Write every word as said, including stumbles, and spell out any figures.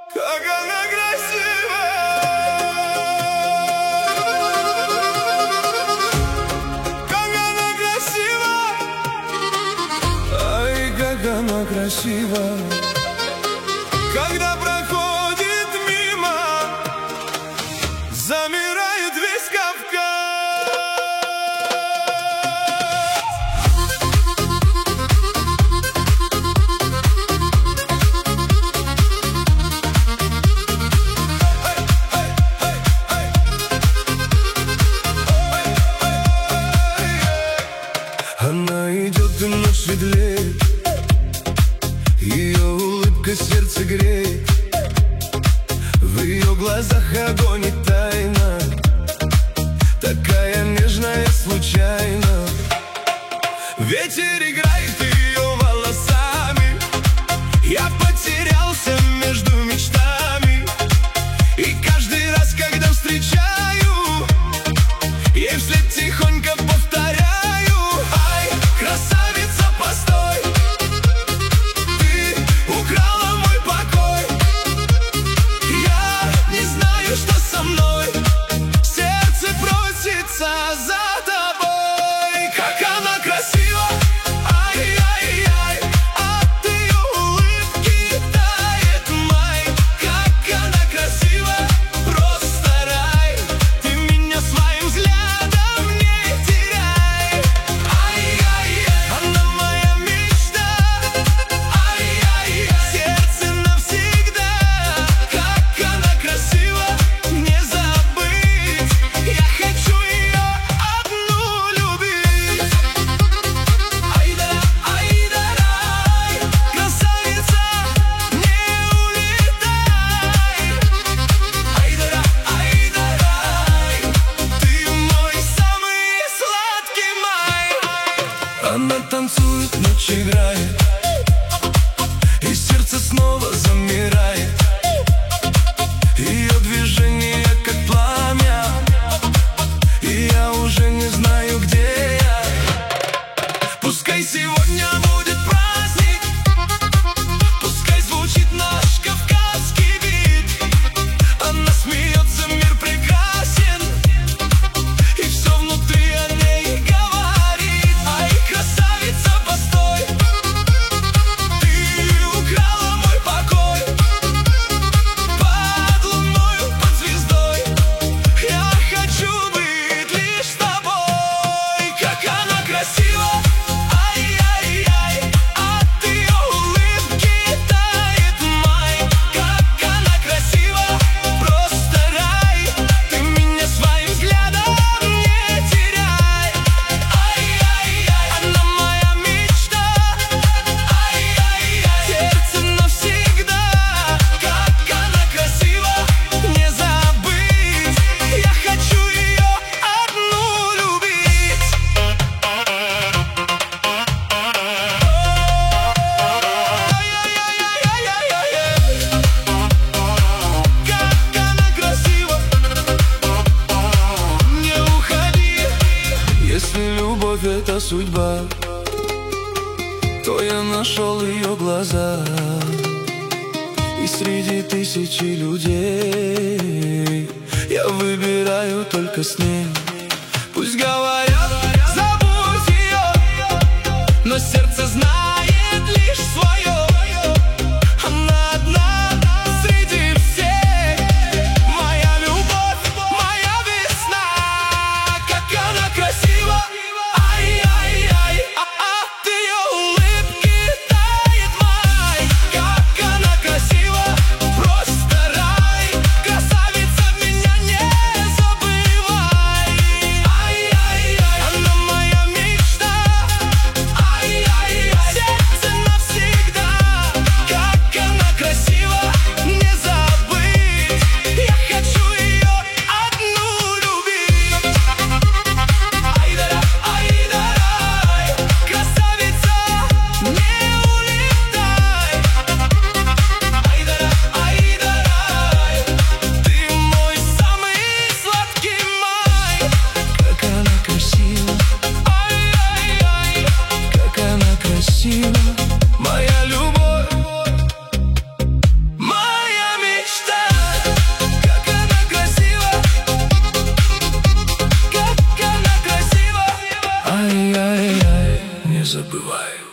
Как она красива, как она красива, ай, как она красива, когда проходит мимо, замирает весь Кавказ. Она идет, и ночь светлеет, ее улыбка сердце греет, в ее глазах огонь и тайна, такая нежная случайно. Ветер играет ее волосами, я потерялся между мечтами, и каждый раз, когда встречаю, ей вслед тихонько повторяю: красавица, постой, ты украла мой покой. Я не знаю, что со мной, сердце просится за тобой. Как она красива, ай-яй-яй, от ее улыбки тает май. Как она красива, просто рай, ты меня своим взглядом не теряй. Она моя мечта, ай-яй-яй, сердце навсегда. Как она красива, не забыть, я хочу ее одну любить. Айдара, айдарай, красавица, не улетай. Айдара, айдарай, ты мой самый сладкий май. Она танцует, ночь играет, и сердце снова замирает. Ее движение как пламя, и я уже не знаю, где я. Пускай сегодня будет праздник, пускай звучит наш кавказский бит. Она смеется, мир прекрасен, и все внутри о ней говорит. Ай, красавица, постой, ты украла мой покой. Под луною, под звездой, я хочу быть лишь с тобой. Как она красива, ай-яй-яй, от ее улыбки тает май. Как она красива, просто рай, ты меня своим взглядом не теряй. Ай-яй-яй, она моя мечта, ай-яй-яй, сердце навсегда. Как она красива, не забыть, я хочу ее одну любить. Как она красива, не уходи. Если любовь — это судьба, то я нашел ее глаза, и среди тысячи людей я выбираю только с ней. Пусть говорят, забудь ее, но сердце знает лишь свое. Она одна среди всех, моя любовь, моя весна. Как она красива, ай-яй-яй, от ее улыбки тает май. Как она красива, просто рай, красавица, меня не забывай. забываю.